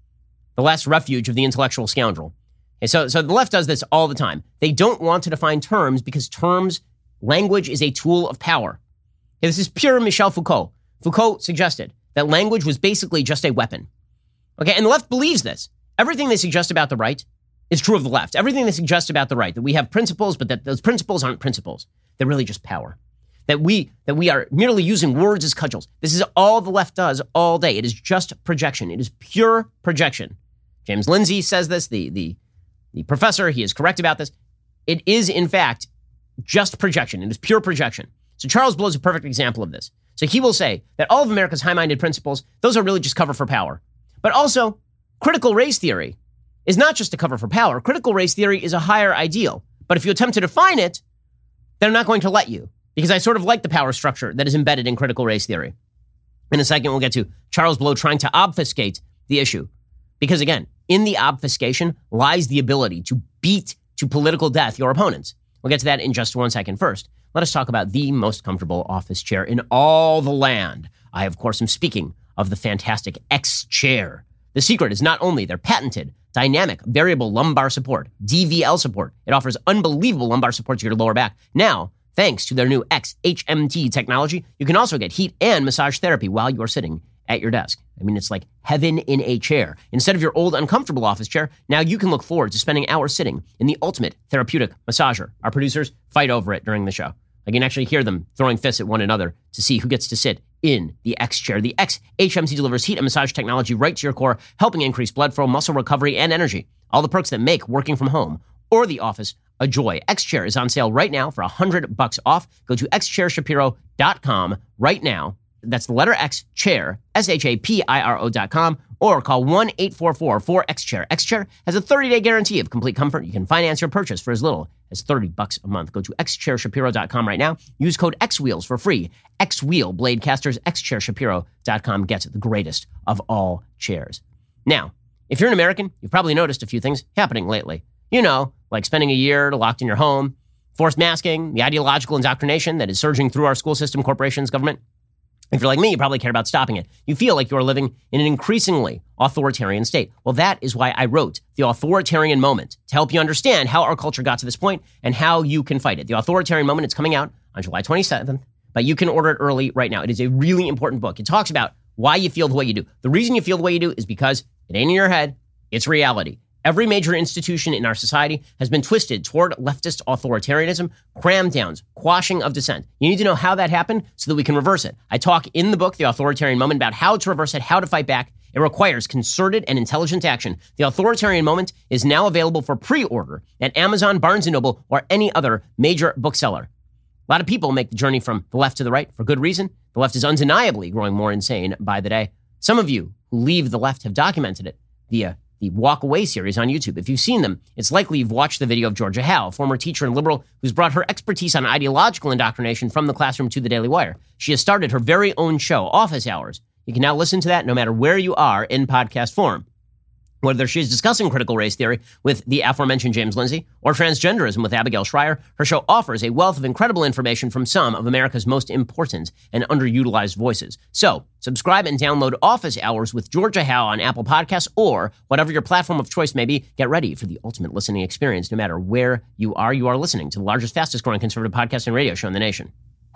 The last refuge of the intellectual scoundrel. Okay, so, so the left does this all the time. They don't want to define terms because terms, language is a tool of power. Okay, this is pure Michel Foucault. Foucault suggested that language was basically just a weapon. Okay, and the left believes this. Everything they suggest about the right is true of the left. Everything they suggest about the right, that we have principles, but that those principles aren't principles. They're really just power. That we that we are merely using words as cudgels. This is all the left does all day. It is just projection. It is pure projection. James Lindsay says this, the, the, the professor, he is correct about this. It is, in fact, just projection. It is pure projection. So Charles Blow is a perfect example of this. So he will say that all of America's high-minded principles, those are really just cover for power. But also, critical race theory is not just a cover for power. Critical race theory is a higher ideal. But if you attempt to define it, they're not going to let you. Because I sort of like the power structure that is embedded in critical race theory. In a second, we'll get to Charles Blow trying to obfuscate the issue. Because again, in the obfuscation lies the ability to beat to political death your opponents. We'll get to that in just one second. First, let us talk about the most comfortable office chair in all the land. I, of course, am speaking of the fantastic X Chair. The secret is not only their patented dynamic variable lumbar support, D V L support. It offers unbelievable lumbar support to your lower back. Now, thanks to their new X H M T technology, you can also get heat and massage therapy while you're sitting at your desk. I mean, it's like heaven in a chair. Instead of your old uncomfortable office chair, now you can look forward to spending hours sitting in the ultimate therapeutic massager. Our producers fight over it during the show. I can actually hear them throwing fists at one another to see who gets to sit in the X Chair. The X H M T delivers heat and massage technology right to your core, helping increase blood flow, muscle recovery, and energy. All the perks that make working from home or the office a joy. X Chair is on sale right now for one hundred bucks off. Go to x chair shapiro dot com right now. That's the letter X, chair, S H A P I R O dot com, or call one eight four four four X chair. X Chair has a thirty-day guarantee of complete comfort. You can finance your purchase for as little as thirty bucks a month. Go to x chair shapiro dot com right now. Use code X wheels for free. X-Wheel Blade Casters, x chair shapiro dot com gets the greatest of all chairs. Now, if you're an American, you've probably noticed a few things happening lately. You know, like spending a year locked in your home, forced masking, the ideological indoctrination that is surging through our school system, corporations, government. If you're like me, you probably care about stopping it. You feel like you're living in an increasingly authoritarian state. Well, that is why I wrote The Authoritarian Moment, to help you understand how our culture got to this point and how you can fight it. The Authoritarian Moment, it's coming out on July twenty-seventh, but you can order it early right now. It is a really important book. It talks about why you feel the way you do. The reason you feel the way you do is because it ain't in your head, it's reality. Every major institution in our society has been twisted toward leftist authoritarianism, cram downs, quashing of dissent. You need to know how that happened so that we can reverse it. I talk in the book, The Authoritarian Moment, about how to reverse it, how to fight back. It requires concerted and intelligent action. The Authoritarian Moment is now available for pre-order at Amazon, Barnes and Noble, or any other major bookseller. A lot of people make the journey from the left to the right for good reason. The left is undeniably growing more insane by the day. Some of you who leave the left have documented it via the Walk Away series on YouTube. If you've seen them, it's likely you've watched the video of Georgia Howe, a former teacher and liberal who's brought her expertise on ideological indoctrination from the classroom to the Daily Wire. She has started her very own show, Office Hours. You can now listen to that no matter where you are in podcast form. Whether she's discussing critical race theory with the aforementioned James Lindsay or transgenderism with Abigail Schreier, her show offers a wealth of incredible information from some of America's most important and underutilized voices. So, subscribe and download Office Hours with Georgia Howe on Apple Podcasts or whatever your platform of choice may be. Get ready for the ultimate listening experience no matter where you are. You are listening to the largest, fastest growing conservative podcast and radio show in the nation.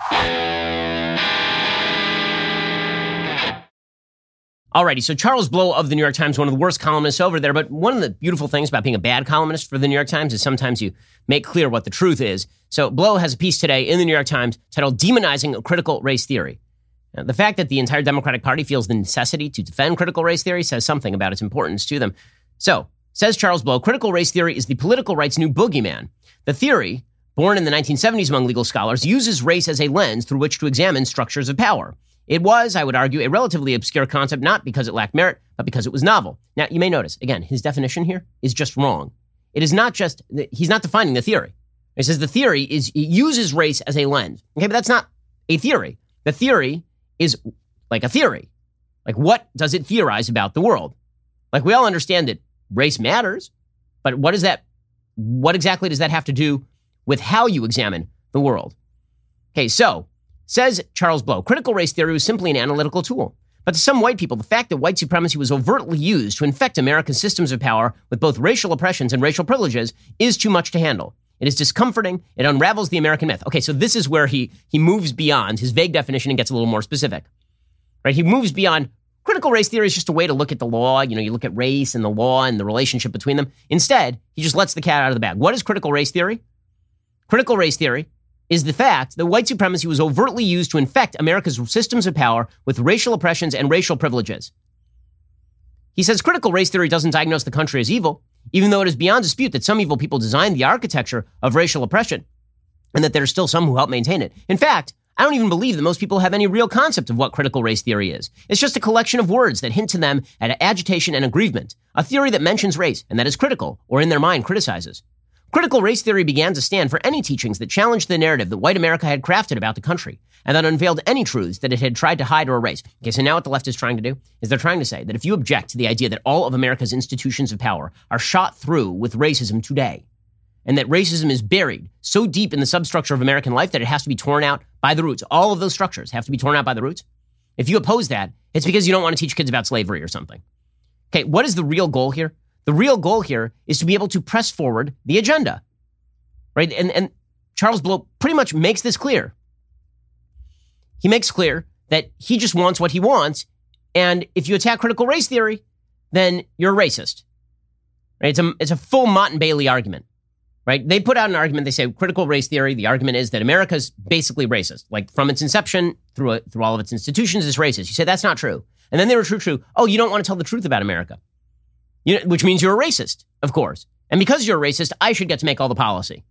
Alrighty, so Charles Blow of the New York Times, one of the worst columnists over there, but one of the beautiful things about being a bad columnist for the New York Times is sometimes you make clear what the truth is. So Blow has a piece today in the New York Times titled Demonizing Critical Race Theory. Now, the fact that the entire Democratic Party feels the necessity to defend critical race theory says something about its importance to them. So, says Charles Blow, critical race theory is the political right's new boogeyman. The theory, born in the nineteen seventies among legal scholars, uses race as a lens through which to examine structures of power. It was, I would argue, a relatively obscure concept, not because it lacked merit, but because it was novel. Now, you may notice, again, his definition here is just wrong. It is not just, he's not defining the theory. He says the theory is, it uses race as a lens. Okay, but that's not a theory. The theory is like a theory. Like, what does it theorize about the world? Like, we all understand that race matters, but what is that, what exactly does that have to do with how you examine the world? Okay, so, says Charles Blow, critical race theory was simply an analytical tool. But to some white people, the fact that white supremacy was overtly used to infect American systems of power with both racial oppressions and racial privileges is too much to handle. It is discomforting. It unravels the American myth. Okay, so this is where he he moves beyond his vague definition and gets a little more specific. Right? He moves beyond critical race theory is just a way to look at the law. You know, you look at race and the law and the relationship between them. Instead, he just lets the cat out of the bag. What is critical race theory? Critical race theory is the fact that white supremacy was overtly used to infect America's systems of power with racial oppressions and racial privileges. He says critical race theory doesn't diagnose the country as evil, even though it is beyond dispute that some evil people designed the architecture of racial oppression, and that there are still some who help maintain it. In fact, I don't even believe that most people have any real concept of what critical race theory is. It's just a collection of words that hint to them at agitation and aggrievement, a theory that mentions race and that is critical, or in their mind criticizes. Critical race theory began to stand for any teachings that challenged the narrative that white America had crafted about the country, and that unveiled any truths that it had tried to hide or erase. Okay, so now what the left is trying to do is they're trying to say that if you object to the idea that all of America's institutions of power are shot through with racism today, and that racism is buried so deep in the substructure of American life that it has to be torn out by the roots, all of those structures have to be torn out by the roots. If you oppose that, it's because you don't want to teach kids about slavery or something. Okay, what is the real goal here? The real goal here is to be able to press forward the agenda, right? And, and Charles Blow pretty much makes this clear. He makes clear that he just wants what he wants, and if you attack critical race theory, then you're a racist. Right? It's a, it's a full Mott and Bailey argument, right? They put out an argument, they say critical race theory, the argument is that America's basically racist. Like from its inception through, a, through all of its institutions, it's racist. You say that's not true. And then they were true, true. Oh, you don't want to tell the truth about America. You know, which means you're a racist, of course. And because you're a racist, I should get to make all the policy.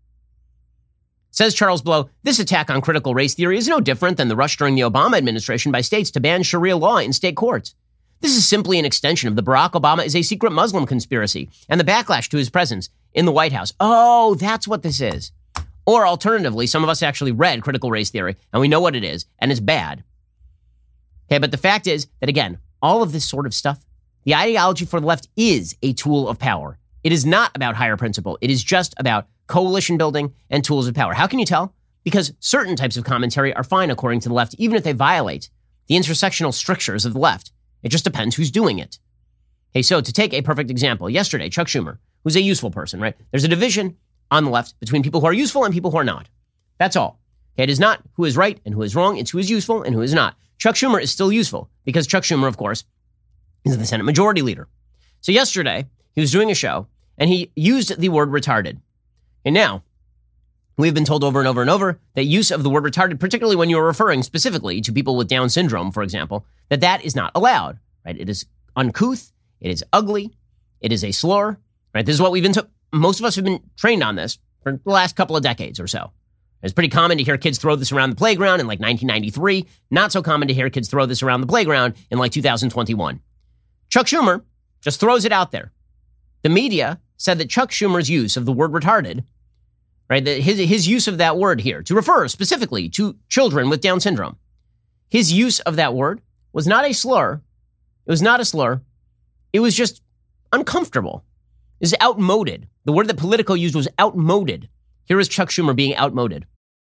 Says Charles Blow, this attack on critical race theory is no different than the rush during the Obama administration by states to ban Sharia law in state courts. This is simply an extension of the Barack Obama is a secret Muslim conspiracy and the backlash to his presence in the White House. Oh, that's what this is. Or alternatively, some of us actually read critical race theory and we know what it is, and it's bad. Okay, but the fact is that, again, all of this sort of stuff, the ideology for the left is a tool of power. It is not about higher principle. It is just about coalition building and tools of power. How can you tell? Because certain types of commentary are fine according to the left, even if they violate the intersectional strictures of the left. It just depends who's doing it. Hey, so to take a perfect example, yesterday, Chuck Schumer, who's a useful person, right? There's a division on the left between people who are useful and people who are not. That's all. Okay, it is not who is right and who is wrong. It's who is useful and who is not. Chuck Schumer is still useful because Chuck Schumer, of course, is the Senate Majority Leader. So yesterday, he was doing a show, and he used the word retarded. And now, we've been told over and over and over that use of the word retarded, particularly when you're referring specifically to people with Down syndrome, for example, that that is not allowed, right? It is uncouth. It is ugly. It is a slur, right? This is what we've been, to- most of us have been trained on this for the last couple of decades or so. It's pretty common to hear kids throw this around the playground in like nineteen ninety-three. Not so common to hear kids throw this around the playground in like two thousand twenty-one. Chuck Schumer just throws it out there. The media said that Chuck Schumer's use of the word retarded, right, that his, his use of that word here to refer specifically to children with Down syndrome, his use of that word was not a slur. It was not a slur. It was just uncomfortable. It was outmoded. The word that Politico used was outmoded. Here is Chuck Schumer being outmoded.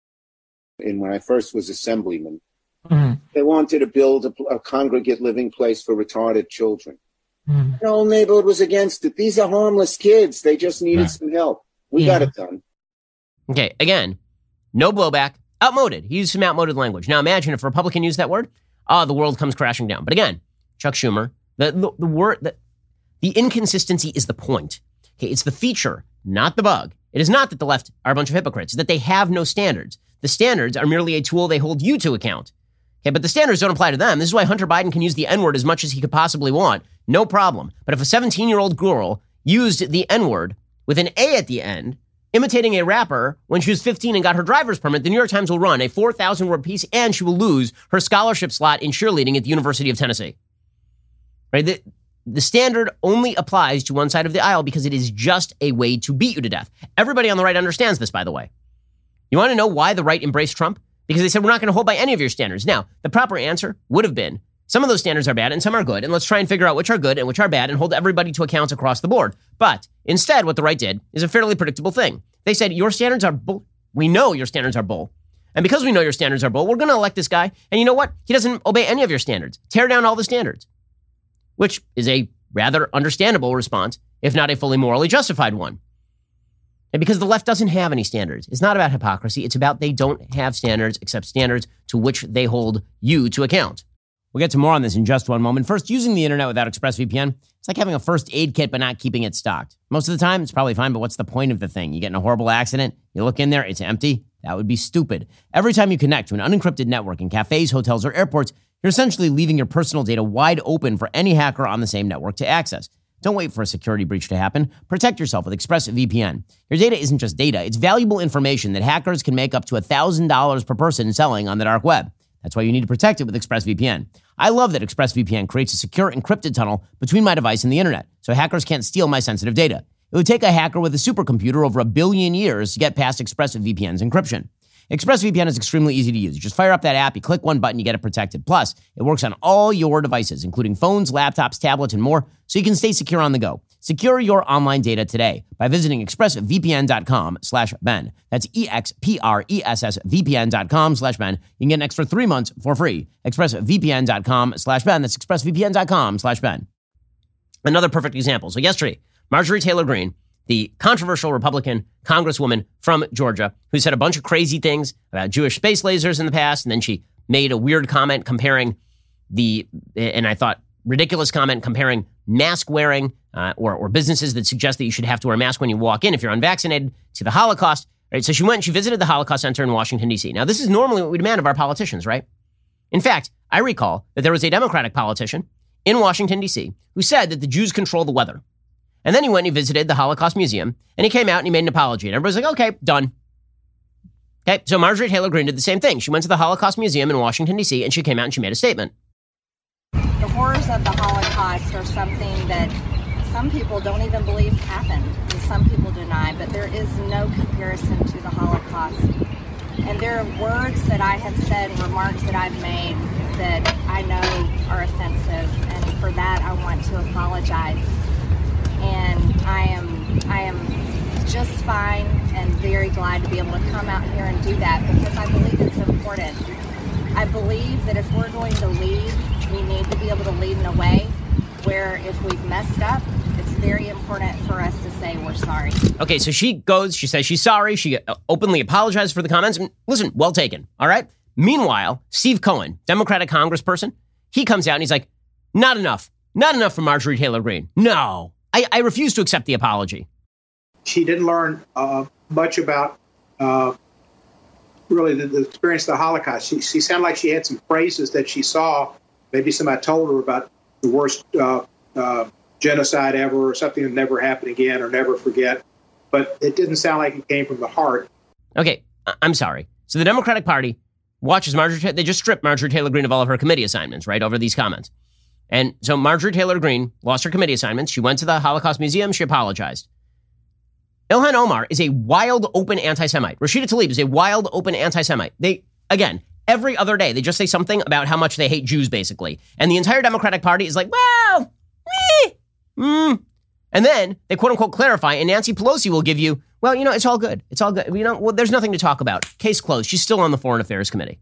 And when I first was assemblyman, mm-hmm. they wanted to build a, a congregate living place for retarded children. Mm-hmm. The whole neighborhood was against it. These are harmless kids. They just needed yeah. some help. We yeah. got it done. Okay, again, no blowback. Outmoded. He used some outmoded language. Now imagine if a Republican used that word, ah, oh, the world comes crashing down. But again, Chuck Schumer, the, the, the word, the, the inconsistency is the point. Okay, it's the feature, not the bug. It is not that the left are a bunch of hypocrites. It's that they have no standards. The standards are merely a tool they hold you to account. Okay, but the standards don't apply to them. This is why Hunter Biden can use the N-word as much as he could possibly want. No problem. But if a seventeen-year-old girl used the N-word with an A at the end, imitating a rapper when she was fifteen and got her driver's permit, the New York Times will run a four thousand word piece and she will lose her scholarship slot in cheerleading at the University of Tennessee. Right? The, the standard only applies to one side of the aisle because it is just a way to beat you to death. Everybody on the right understands this, by the way. You want to know why the right embraced Trump? Because they said, we're not going to hold by any of your standards. Now, the proper answer would have been, some of those standards are bad and some are good, and let's try and figure out which are good and which are bad and hold everybody to account across the board. But instead, what the right did is a fairly predictable thing. They said, your standards are bull. We know your standards are bull. And because we know your standards are bull, we're going to elect this guy. And you know what? He doesn't obey any of your standards. Tear down all the standards, which is a rather understandable response, if not a fully morally justified one. And because the left doesn't have any standards. It's not about hypocrisy. It's about they don't have standards except standards to which they hold you to account. We'll get to more on this in just one moment. First, using the internet without ExpressVPN, it's like having a first aid kit but not keeping it stocked. Most of the time, it's probably fine, but what's the point of the thing? You get in a horrible accident, you look in there, it's empty. That would be stupid. Every time you connect to an unencrypted network in cafes, hotels, or airports, you're essentially leaving your personal data wide open for any hacker on the same network to access. Don't wait for a security breach to happen. Protect yourself with ExpressVPN. Your data isn't just data. It's valuable information that hackers can make up to one thousand dollars per person selling on the dark web. That's why you need to protect it with ExpressVPN. I love that ExpressVPN creates a secure encrypted tunnel between my device and the internet, so hackers can't steal my sensitive data. It would take a hacker with a supercomputer over a billion years to get past ExpressVPN's encryption. ExpressVPN is extremely easy to use. You just fire up that app, you click one button, you get it protected. Plus, it works on all your devices, including phones, laptops, tablets, and more, so you can stay secure on the go. Secure your online data today by visiting expressvpn.com slash Ben. That's E-X-P-R-E-S-S-V-P-N.com slash Ben. You can get an extra three months for free. expressvpn.com slash Ben. That's expressvpn.com slash Ben. Another perfect example. So yesterday, Marjorie Taylor Greene, the controversial Republican congresswoman from Georgia, who said a bunch of crazy things about Jewish space lasers in the past, and then she made a weird comment comparing the, and I thought, ridiculous comment comparing mask wearing uh, or, or businesses that suggest that you should have to wear a mask when you walk in if you're unvaccinated to the Holocaust. Right? So she went and she visited the Holocaust Center in Washington, D C. Now, this is normally what we demand of our politicians, right? In fact, I recall that there was a Democratic politician in Washington, D C, who said that the Jews control the weather. And then he went and he visited the Holocaust Museum, and he came out and he made an apology. And everybody's like, okay, done. Okay, so Marjorie Taylor Greene did the same thing. She went to the Holocaust Museum in Washington, D C, and she came out and she made a statement. The horrors of the Holocaust are something that some people don't even believe happened, and some people deny, but there is no comparison to the Holocaust. And there are words that I have said, remarks that I've made that I know are offensive, and for that I want to apologize. And I am I am just fine and very glad to be able to come out here and do that because I believe it's important. I believe that if we're going to lead, we need to be able to lead in a way where if we've messed up, it's very important for us to say we're sorry. Okay, so she goes, she says she's sorry. She openly apologized for the comments. And listen, well taken, all right? Meanwhile, Steve Cohen, Democratic congressperson, he comes out and he's like, not enough. Not enough for Marjorie Taylor Greene. No. I, I refuse to accept the apology. She didn't learn uh, much about uh, really the, the experience of the Holocaust. She, she sounded like she had some phrases that she saw. Maybe somebody told her about the worst uh, uh, genocide ever or something that never happened again or never forget. But it didn't sound like it came from the heart. Okay, I'm sorry. So the Democratic Party watches Marjorie, they just stripped Marjorie Taylor Greene of all of her committee assignments, right, over these comments. And so Marjorie Taylor Greene lost her committee assignments. She went to the Holocaust Museum. She apologized. Ilhan Omar is a wild, open anti-Semite. Rashida Tlaib is a wild, open anti-Semite. They, again, every other day, they just say something about how much they hate Jews, basically. And the entire Democratic Party is like, well, meh, mm. And then they quote-unquote clarify, and Nancy Pelosi will give you, well, you know, it's all good. It's all good. You know, well, there's nothing to talk about. Case closed. She's still on the Foreign Affairs Committee.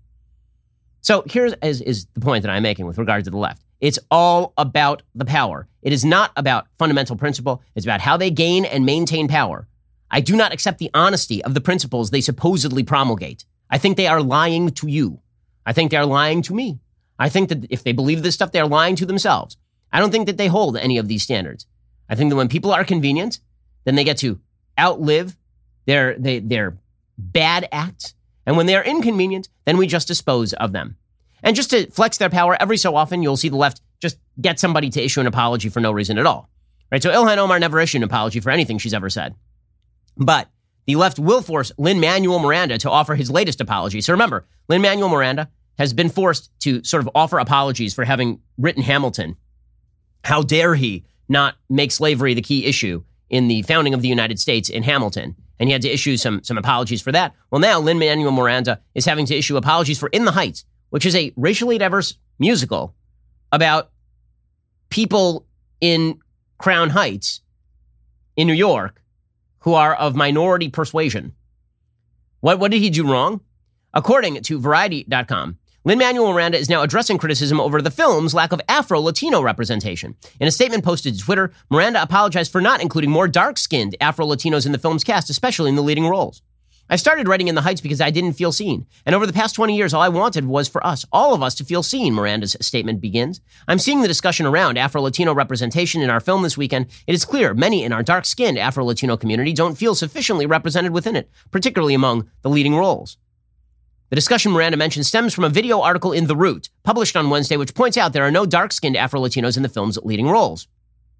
So here's is, is the point that I'm making with regard to the left. It's all about the power. It is not about fundamental principle. It's about how they gain and maintain power. I do not accept the honesty of the principles they supposedly promulgate. I think they are lying to you. I think they are lying to me. I think that if they believe this stuff, they're lying to themselves. I don't think that they hold any of these standards. I think that when people are convenient, then they get to outlive their, they, their bad acts. And when they are inconvenient, then we just dispose of them. And just to flex their power, every so often, you'll see the left just get somebody to issue an apology for no reason at all. Right? So Ilhan Omar never issued an apology for anything she's ever said. But the left will force Lin-Manuel Miranda to offer his latest apology. So remember, Lin-Manuel Miranda has been forced to sort of offer apologies for having written Hamilton. How dare he not make slavery the key issue in the founding of the United States in Hamilton? And he had to issue some, some apologies for that. Well, now Lin-Manuel Miranda is having to issue apologies for In the Heights, which is a racially diverse musical about people in Crown Heights in New York who are of minority persuasion. What, what did he do wrong? According to Variety dot com, Lin-Manuel Miranda is now addressing criticism over the film's lack of Afro-Latino representation. In a statement posted to Twitter, Miranda apologized for not including more dark-skinned Afro-Latinos in the film's cast, especially in the leading roles. I started writing In the Heights because I didn't feel seen. And over the past twenty years, all I wanted was for us, all of us, to feel seen, Miranda's statement begins. I'm seeing the discussion around Afro-Latino representation in our film this weekend. It is clear many in our dark-skinned Afro-Latino community don't feel sufficiently represented within it, particularly among the leading roles. The discussion Miranda mentioned stems from a video article in The Root, published on Wednesday, which points out there are no dark-skinned Afro-Latinos in the film's leading roles.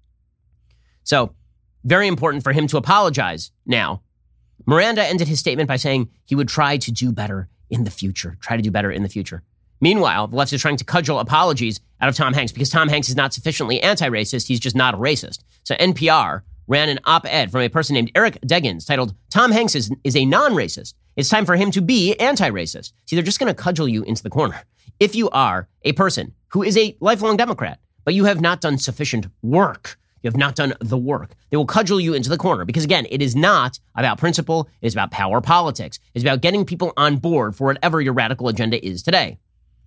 So, very important for him to apologize now. Miranda ended his statement by saying he would try to do better in the future. Try to do better in the future. Meanwhile, the left is trying to cudgel apologies out of Tom Hanks because Tom Hanks is not sufficiently anti-racist. He's just not a racist. So N P R ran an op-ed from a person named Eric Deggans titled, Tom Hanks is, is a non-racist. It's time for him to be anti-racist. See, they're just going to cudgel you into the corner. If you are a person who is a lifelong Democrat, but you have not done sufficient work, you have not done the work, they will cudgel you into the corner. Because again, it is not about principle. It is about power politics. It's about getting people on board for whatever your radical agenda is today.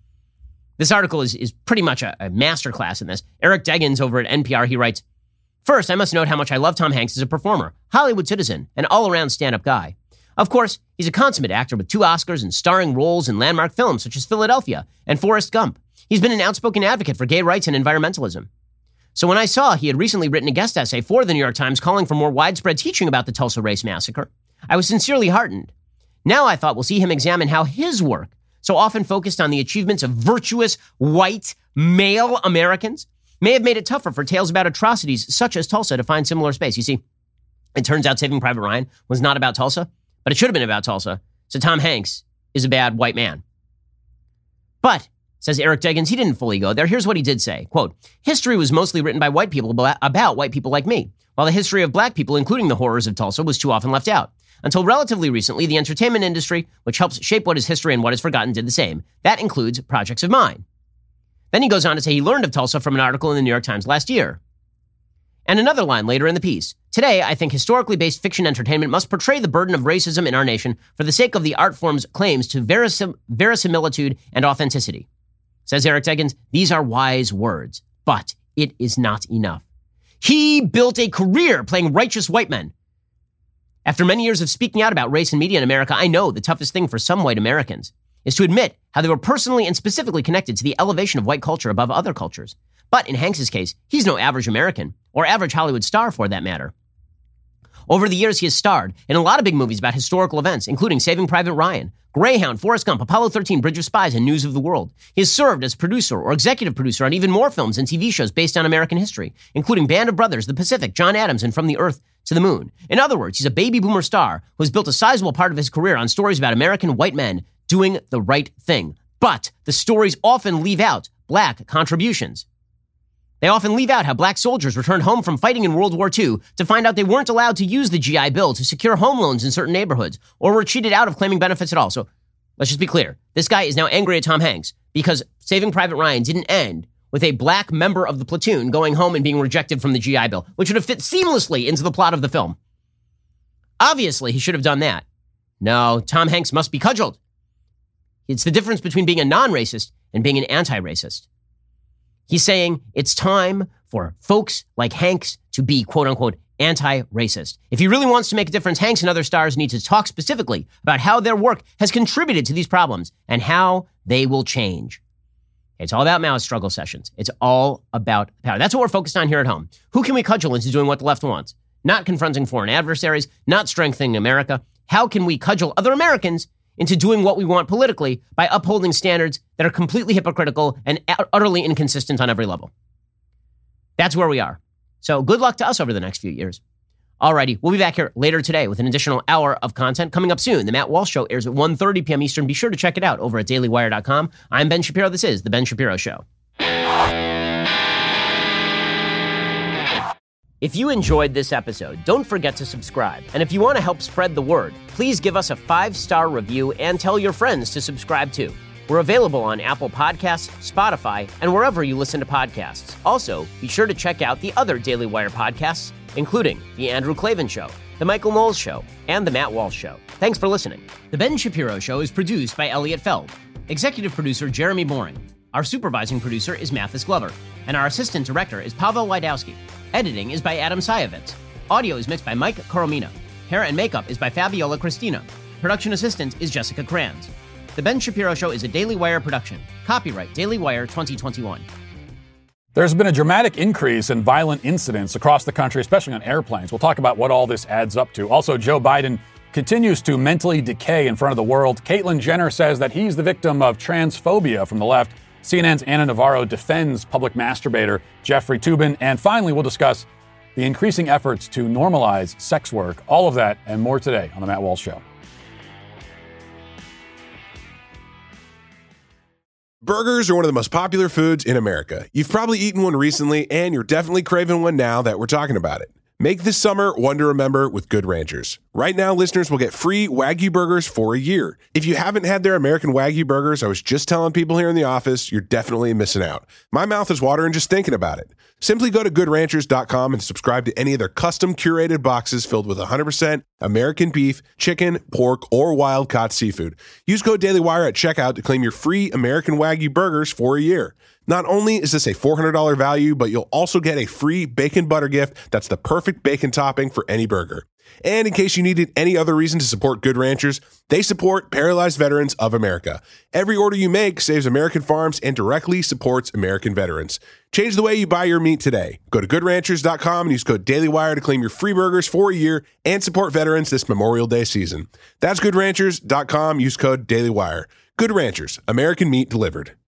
This article is, is pretty much a, a masterclass in this. Eric Deggans over at N P R, he writes, First, I must note how much I love Tom Hanks as a performer, Hollywood citizen, and all-around stand-up guy. Of course, he's a consummate actor with two Oscars and starring roles in landmark films such as Philadelphia and Forrest Gump. He's been an outspoken advocate for gay rights and environmentalism. So when I saw he had recently written a guest essay for the New York Times calling for more widespread teaching about the Tulsa Race Massacre, I was sincerely heartened. Now I thought we'll see him examine how his work, so often focused on the achievements of virtuous, white, male Americans, may have made it tougher for tales about atrocities such as Tulsa to find similar space. You see, it turns out Saving Private Ryan was not about Tulsa, but it should have been about Tulsa. So Tom Hanks is a bad white man. But, says Eric Deggans, he didn't fully go there. Here's what he did say. Quote, history was mostly written by white people about white people like me, while the history of black people, including the horrors of Tulsa, was too often left out. Until relatively recently, the entertainment industry, which helps shape what is history and what is forgotten, did the same. That includes projects of mine. Then he goes on to say he learned of Tulsa from an article in the New York Times last year. And another line later in the piece. Today, I think historically based fiction entertainment must portray the burden of racism in our nation for the sake of the art form's claims to verisim- verisimilitude and authenticity. Says Eric Deggans, these are wise words, but it is not enough. He built a career playing righteous white men. After many years of speaking out about race and media in America, I know the toughest thing for some white Americans is to admit how they were personally and specifically connected to the elevation of white culture above other cultures. But in Hanks's case, he's no average American, or average Hollywood star for that matter. Over the years, he has starred in a lot of big movies about historical events, including Saving Private Ryan, Greyhound, Forrest Gump, Apollo thirteen, Bridge of Spies, and News of the World. He has served as producer or executive producer on even more films and T V shows based on American history, including Band of Brothers, The Pacific, John Adams, and From the Earth to the Moon. In other words, he's a baby boomer star who has built a sizable part of his career on stories about American white men doing the right thing. But the stories often leave out black contributions. They often leave out how black soldiers returned home from fighting in World War Two to find out they weren't allowed to use the G I Bill to secure home loans in certain neighborhoods, or were cheated out of claiming benefits at all. So let's just be clear. This guy is now angry at Tom Hanks because Saving Private Ryan didn't end with a black member of the platoon going home and being rejected from the G I Bill, which would have fit seamlessly into the plot of the film. Obviously, he should have done that. No, Tom Hanks must be cudgeled. It's the difference between being a non-racist and being an anti-racist. He's saying it's time for folks like Hanks to be, quote unquote, anti-racist. If he really wants to make a difference, Hanks and other stars need to talk specifically about how their work has contributed to these problems and how they will change. It's all about Maoist struggle sessions. It's all about power. That's what we're focused on here at home. Who can we cudgel into doing what the left wants? Not confronting foreign adversaries, not strengthening America. How can we cudgel other Americans into doing what we want politically by upholding standards that are completely hypocritical and utterly inconsistent on every level? That's where we are. So good luck to us over the next few years. Alrighty, we'll be back here later today with an additional hour of content coming up soon. The Matt Walsh Show airs at one thirty p.m. Eastern. Be sure to check it out over at daily wire dot com. I'm Ben Shapiro. This is The Ben Shapiro Show. If you enjoyed this episode, don't forget to subscribe. And if you want to help spread the word, please give us a five-star review and tell your friends to subscribe too. We're available on Apple Podcasts, Spotify, and wherever you listen to podcasts. Also, be sure to check out the other Daily Wire podcasts, including The Andrew Klavan Show, The Michael Knowles Show, and The Matt Walsh Show. Thanks for listening. The Ben Shapiro Show is produced by Elliot Feld. Executive producer Jeremy Boring. Our supervising producer is Mathis Glover. And our assistant director is Pavel Wydowski. Editing is by Adam Sayevitz. Audio is mixed by Mike Coromina. Hair and makeup is by Fabiola Cristina. Production assistant is Jessica Kranz. The Ben Shapiro Show is a Daily Wire production. Copyright Daily Wire twenty twenty-one. There's been a dramatic increase in violent incidents across the country, especially on airplanes. We'll talk about what all this adds up to. Also, Joe Biden continues to mentally decay in front of the world. Caitlyn Jenner says that he's the victim of transphobia from the left. C N N's Anna Navarro defends public masturbator Jeffrey Toobin. And finally, we'll discuss the increasing efforts to normalize sex work. All of that and more today on The Matt Walsh Show. Burgers are one of the most popular foods in America. You've probably eaten one recently, and you're definitely craving one now that we're talking about it. Make this summer one to remember with Good Ranchers. Right now, listeners will get free Wagyu burgers for a year. If you haven't had their American Wagyu burgers, I was just telling people here in the office, you're definitely missing out. My mouth is watering just thinking about it. Simply go to good ranchers dot com and subscribe to any of their custom curated boxes filled with one hundred percent American beef, chicken, pork, or wild-caught seafood. Use code DailyWire at checkout to claim your free American Wagyu burgers for a year. Not only is this a four hundred dollars value, but you'll also get a free bacon butter gift that's the perfect bacon topping for any burger. And in case you needed any other reason to support Good Ranchers, they support Paralyzed Veterans of America. Every order you make saves American farms and directly supports American veterans. Change the way you buy your meat today. Go to good ranchers dot com and use code DailyWire to claim your free burgers for a year and support veterans this Memorial Day season. That's good ranchers dot com. Use code DailyWire. Good Ranchers, American meat delivered.